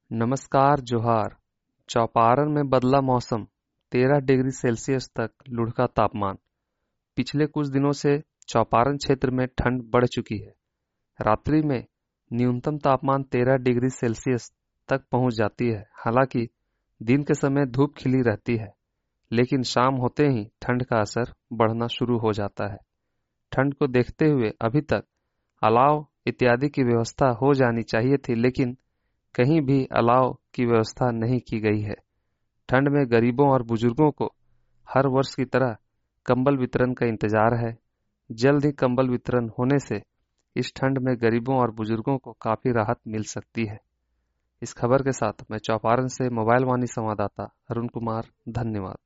नमस्कार जोहार। चौपारण में बदला मौसम। 13 डिग्री सेल्सियस तक लुढ़का तापमान। पिछले कुछ दिनों से चौपारण क्षेत्र में ठंड बढ़ चुकी है। रात्रि में न्यूनतम तापमान 13 डिग्री सेल्सियस तक पहुंच जाती है। हालांकि दिन के समय धूप खिली रहती है, लेकिन शाम होते ही ठंड का असर बढ़ना शुरू हो जाता है। ठंड को देखते हुए अभी तक अलाव इत्यादि की व्यवस्था हो जानी चाहिए थी, लेकिन कहीं भी अलाव की व्यवस्था नहीं की गई है। ठंड में गरीबों और बुजुर्गों को हर वर्ष की तरह कंबल वितरण का इंतजार है। जल्द ही कंबल वितरण होने से इस ठंड में गरीबों और बुजुर्गों को काफी राहत मिल सकती है। इस खबर के साथ मैं चौपारण से मोबाइल वाणी संवाददाता अरुण कुमार, धन्यवाद।